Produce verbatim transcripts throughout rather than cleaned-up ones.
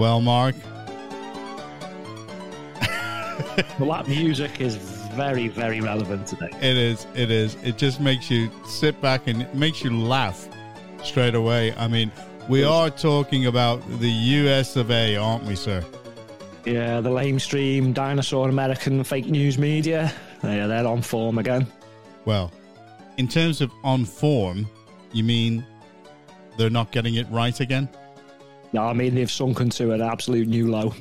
Well, Mark. Well, that music is very, very relevant today. It is. It is. It just makes you sit back and it makes you laugh straight away. I mean, we are talking about the U S of A, aren't we, sir? Yeah, the lamestream, dinosaur American fake news media. Yeah, they're on form again. Well, in terms of on form, you mean they're not getting it right again? No, I mean they've sunken to an absolute new low.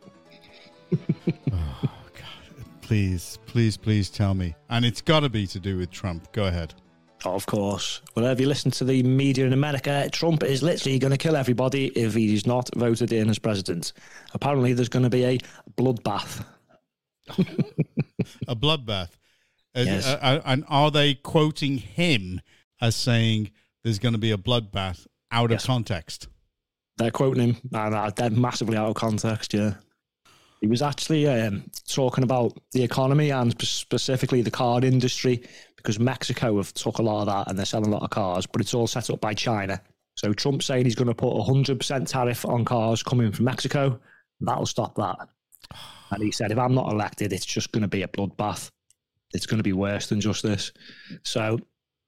Oh, God. Please, please, please tell me. And it's got to be to do with Trump. Go ahead. Oh, of course. Well, if you listen to the media in America, Trump is literally going to kill everybody if he's not voted in as president. Apparently, there's going to be a bloodbath. A bloodbath. Yes. Uh, uh, and are they quoting him as saying there's going to be a bloodbath out Yes. of context? They're quoting him, and uh, they're massively out of context, yeah. He was actually um, talking about the economy and specifically the car industry, because Mexico have took a lot of that and they're selling a lot of cars, but it's all set up by China. So Trump's saying he's going to put a one hundred percent tariff on cars coming from Mexico. That'll stop that. And he said, if I'm not elected, it's just going to be a bloodbath. It's going to be worse than just this. So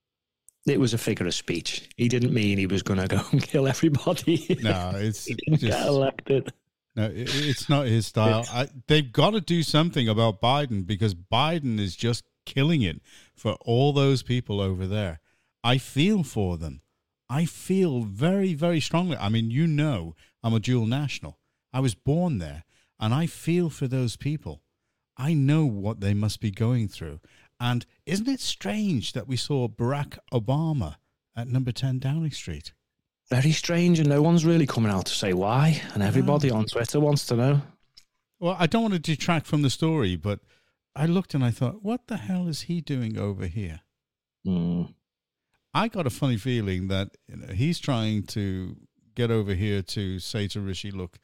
it was a figure of speech. He didn't mean he was going to go and kill everybody. No, it's he didn't just, get elected. No, it, it's not his style. I, they've got to do something about Biden because Biden is just killing it for all those people over there. I feel for them. I feel very, very strongly. I mean, you know, I'm a dual national. I was born there, and I feel for those people. I know what they must be going through. And isn't it strange that we saw Barack Obama at number ten Downing Street? Very strange, and no one's really coming out to say why, and everybody on Twitter wants to know. Well, I don't want to detract from the story, but I looked and I thought, what the hell is he doing over here? Mm. I got a funny feeling that you know, he's trying to get over here to say to Rishi, look,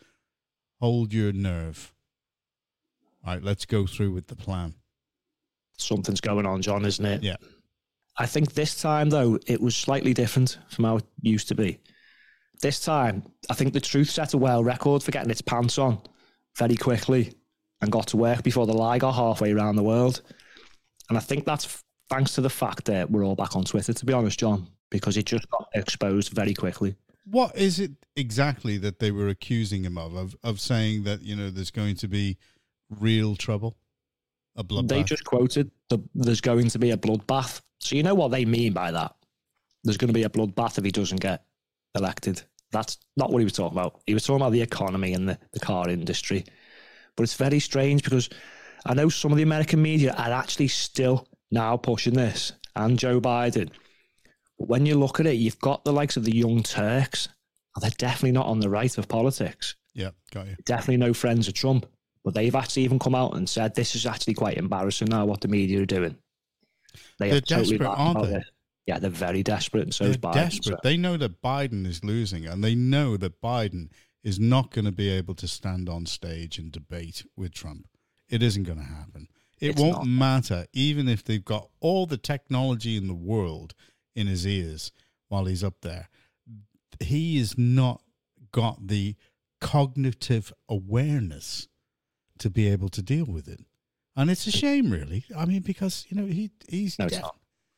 hold your nerve. All right, let's go through with the plan. Something's going on, John, isn't it? Yeah. I think this time, though, it was slightly different from how it used to be. This time, I think the Truth set a world record for getting its pants on very quickly and got to work before the lie got halfway around the world. And I think that's thanks to the fact that we're all back on Twitter, to be honest, John, because it just got exposed very quickly. What is it exactly that they were accusing him of, of, of saying that, you know, there's going to be real trouble? A bloodbath? They just quoted, the, there's going to be a bloodbath. So you know what they mean by that? There's going to be a bloodbath if he doesn't get elected. That's not what he was talking about. He was talking about the economy and the, the car industry. But it's very strange because I know some of the American media are actually still now pushing this, and Joe Biden. But when you look at it, you've got the likes of the Young Turks. They're definitely not on the right of politics. Yeah, got you. Definitely no friends of Trump. But they've actually even come out and said this is actually quite embarrassing now what the media are doing. They They're are totally desperate, aren't they? it. Yeah, they're very desperate, and so is They're Biden. desperate. So. They know that Biden is losing, and they know that Biden is not going to be able to stand on stage and debate with Trump. It isn't going to happen. It It's won't not. matter, even if they've got all the technology in the world in his ears while he's up there. He has not got the cognitive awareness to be able to deal with it. And it's a shame, really. I mean, because, you know, he he's... No, it's def- not.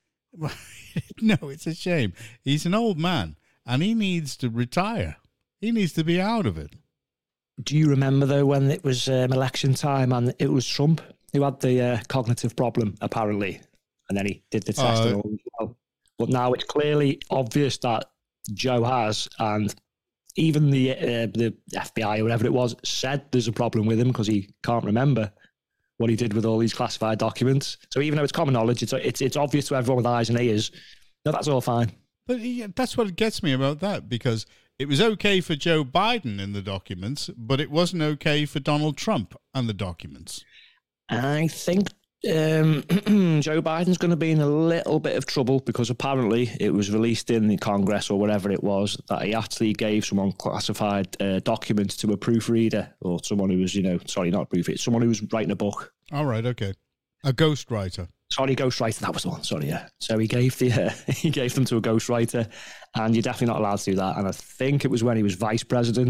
No, it's a shame. He's an old man, and he needs to retire. He needs to be out of it. Do you remember, though, when it was um, election time and it was Trump who had the uh, cognitive problem, apparently, and then he did the test Uh, and all as well. But now it's clearly obvious that Joe has, and even the uh, the F B I or whatever it was said there's a problem with him because he can't remember what he did with all these classified documents. So even though it's common knowledge, it's it's, it's obvious to everyone with eyes and ears. No, that's all fine. But yeah, that's what gets me about that, because it was okay for Joe Biden in the documents, but it wasn't okay for Donald Trump and the documents. I think um, Joe Biden's going to be in a little bit of trouble because apparently it was released in the Congress or whatever it was that he actually gave someone classified uh, documents to a proofreader or someone who was, you know, sorry, not a proofreader, someone who was writing a book. All right, okay. A ghostwriter. Sorry, ghostwriter, that was the one, sorry, yeah. So he gave the uh, he gave them to a ghostwriter, and you're definitely not allowed to do that. And I think it was when he was vice president,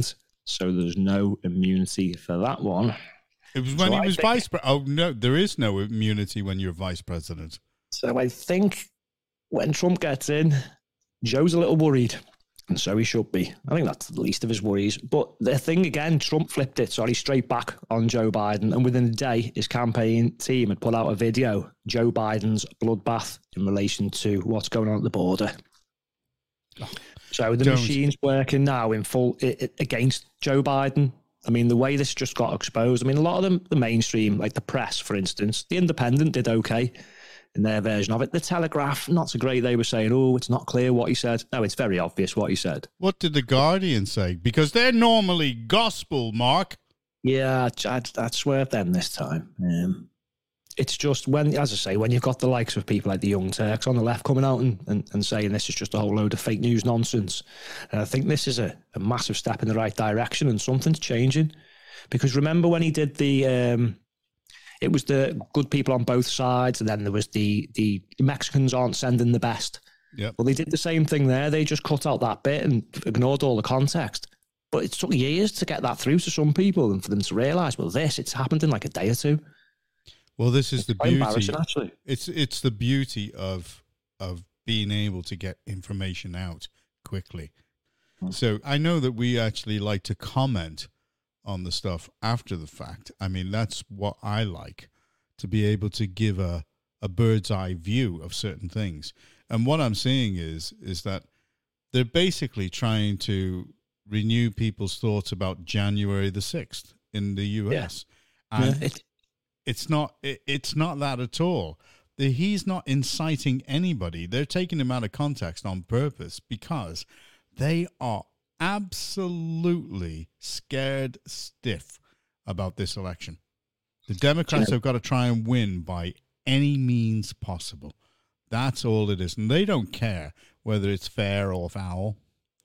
So there's no immunity for that one. It was when So he I was think- vice president. Oh, no, there is no immunity when you're vice president. So I think when Trump gets in, Joe's a little worried. And so he should be. I think that's the least of his worries. But the thing again, Trump flipped it, sorry, straight back on Joe Biden. And within a day, his campaign team had put out a video, Joe Biden's bloodbath in relation to what's going on at the border. Oh, so the don't. machine's working now in full it, it, against Joe Biden. I mean, the way this just got exposed, I mean, a lot of them, the mainstream, like the press, for instance, The Independent did okay in their version of it. The Telegraph, not so great. They were saying, oh, it's not clear what he said. No, it's very obvious what he said. What did the Guardian say? Because they're normally gospel, Mark. Yeah, I'd, I'd, I'd swear them this time. Um, it's just when, as I say, when you've got the likes of people like the Young Turks on the left coming out and, and, and saying this is just a whole load of fake news nonsense. And I think this is a, a massive step in the right direction and something's changing. Because remember when he did the... Um, it was the good people on both sides, and then there was the the Mexicans aren't sending the best. Yeah. Well, they did the same thing there. They just cut out that bit and ignored all the context. But it took years to get that through to some people and for them to realise, well, this, it's happened in like a day or two. Well, this is It's the quite beauty. embarrassing, actually. It's it's the beauty of of being able to get information out quickly. Hmm. So I know that we actually like to comment on the stuff after the fact. I mean, that's what I like, to be able to give a, a bird's eye view of certain things. And what I'm seeing is is that they're basically trying to renew people's thoughts about January the sixth in the U S. Yeah. And Yeah, it, it's not it, it's not that at all. The, he's not inciting anybody. They're taking him out of context on purpose because they are absolutely scared stiff about this election. The Democrats have got to try and win by any means possible. That's all it is. And they don't care whether it's fair or foul.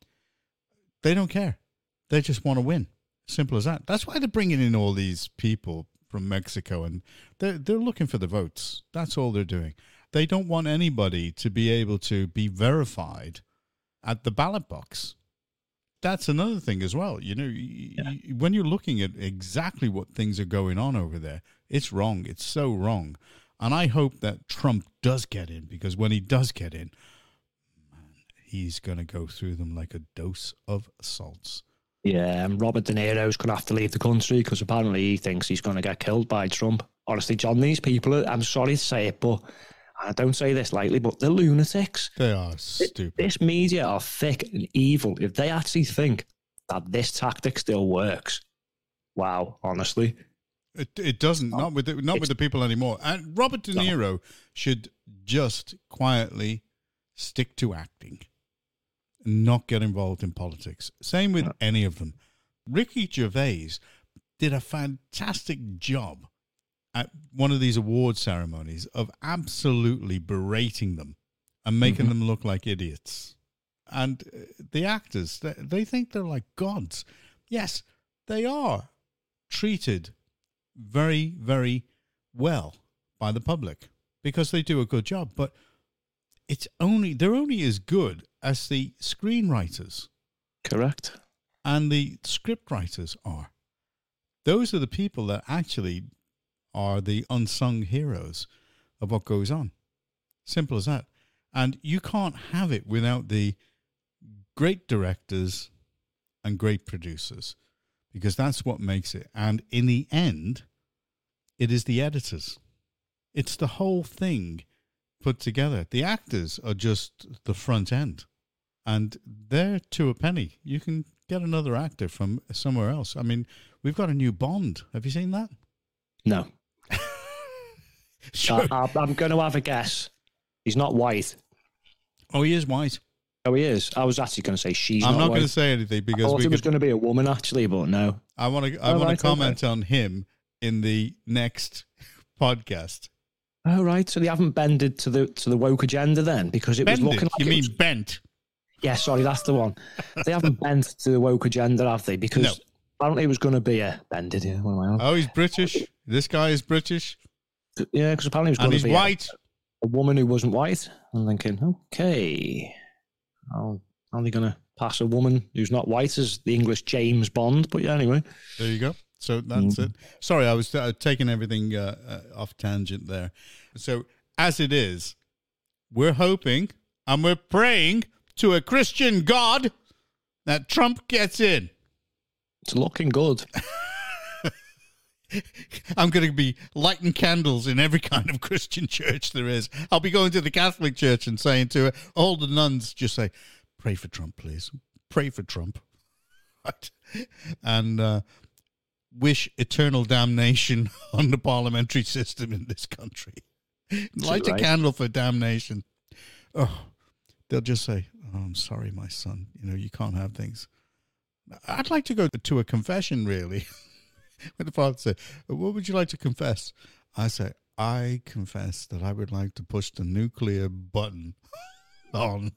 They don't care. They just want to win. Simple as that. That's why they're bringing in all these people from Mexico, and they're, they're looking for the votes. That's all they're doing. They don't want anybody to be able to be verified at the ballot box. That's another thing as well. You know, yeah. y- when you're looking at exactly what things are going on over there, it's wrong. It's so wrong. And I hope that Trump does get in, because when he does get in, man, he's going to go through them like a dose of salts. yeah, and Robert De Niro's going to have to leave the country because apparently he thinks he's going to get killed by Trump. Honestly, John, these people, are, I'm sorry to say it, but I don't say this lightly, but they're lunatics. They are stupid. This media are thick and evil. If they actually think that this tactic still works, wow, honestly. It it doesn't, not with the, not with the people anymore. And Robert De Niro should just quietly stick to acting, not get involved in politics. Same with any of them. Ricky Gervais did a fantastic job at one of these award ceremonies of absolutely berating them and making mm-hmm. them look like idiots. And the actors, they, they think they're like gods. Yes, they are treated very, very well by the public because they do a good job. But it's only they're only as good as the screenwriters. Correct. And the script writers are. Those are the people that actually are the unsung heroes of what goes on. Simple as that. And you can't have it without the great directors and great producers, because that's what makes it. And in the end, it is the editors. It's the whole thing put together. The actors are just the front end, and they're to a penny. You can get another actor from somewhere else. I mean, we've got a new Bond. Have you seen that? No. Sure. I, I'm going to have a guess. He's not white. Oh, he is white. Oh, he is. I was actually going to say she's I'm not, not white. going to say anything because I thought we it was could, going to be a woman, actually, but no. I want to. I oh, want right, to comment okay. on him in the next podcast. Oh, right. So they haven't bended to the to the woke agenda then, because it Bended? was looking like You it mean was... bent? Yeah, sorry, that's the one. They haven't bent to the woke agenda, have they? Because No. apparently it was going to be a bended. Yeah, what am I on? Oh, he's British. This guy is British, Yeah, because apparently it was and going he's to be white. A, a woman who wasn't white. I'm thinking, okay, how, how are they going to pass a woman who's not white as the English James Bond. But yeah, anyway. There you go. So that's mm. it. Sorry, I was uh, taking everything uh, uh, off tangent there. So as it is, we're hoping and we're praying to a Christian God that Trump gets in. It's looking good. I'm going to be lighting candles in every kind of Christian church there is. I'll be going to the Catholic Church and saying to it, all the nuns just say, pray for Trump, please. Pray for Trump. Right? And uh, wish eternal damnation on the parliamentary system in this country. Light a right? candle for damnation. Oh, they'll just say, oh, I'm sorry, my son. You know, you can't have things. I'd like to go to a confession, really. When the father said, what would you like to confess? I say, I confess that I would like to push the nuclear button on.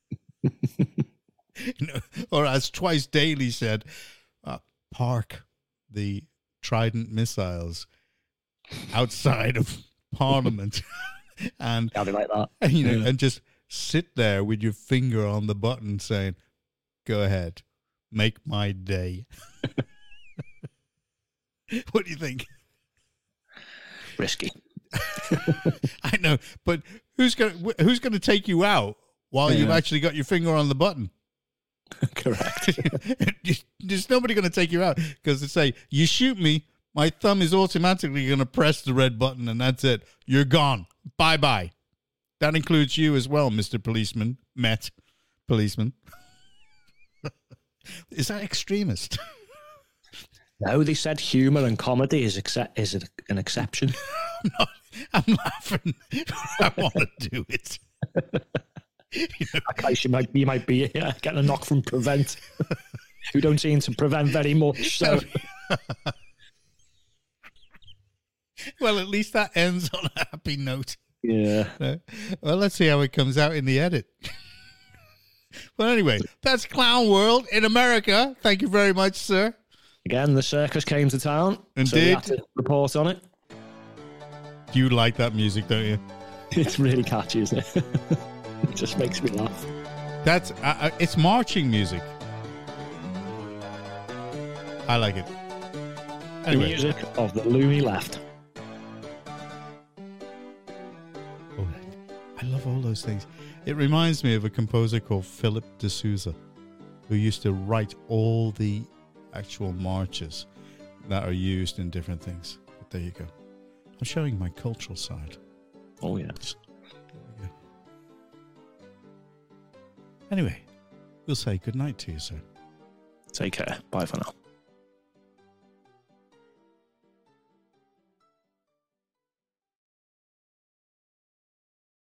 You know, or as Twice Daily said, uh, park the Trident missiles outside of Parliament. And, I'll be like that. and, you know, yeah. and just sit there with your finger on the button saying, go ahead, make my day. What do you think? Risky. I know, but who's going who's going to take you out while yeah. you've actually got your finger on the button? Correct. There's nobody going to take you out because they say, you shoot me, my thumb is automatically going to press the red button and that's it. You're gone. Bye-bye. That includes you as well, Mister Policeman. Met policeman. Is that extremist? No, they said humour and comedy is accept- is an exception. I'm, not, I'm laughing. I want to do it. You know. Okay, you might, you might be yeah, getting a knock from Prevent, who don't seem to prevent very much. So, well, at least that ends on a happy note. Yeah. Uh, well, let's see how it comes out in the edit. Well, anyway, that's Clown World in America. Thank you very much, sir. Again, the circus came to town. Indeed. So we had to report on it. You like that music, don't you? It's really catchy, isn't it? It just makes me laugh. That's uh, it's marching music. I like it. Anyway. The music of the loony left. Oh, I love all those things. It reminds me of a composer called Philip de Souza, who used to write all the actual marches that are used in different things. But there you go. I'm showing my cultural side. Oh, yes. Anyway, we'll say good night to you, sir. Take care. Bye for now.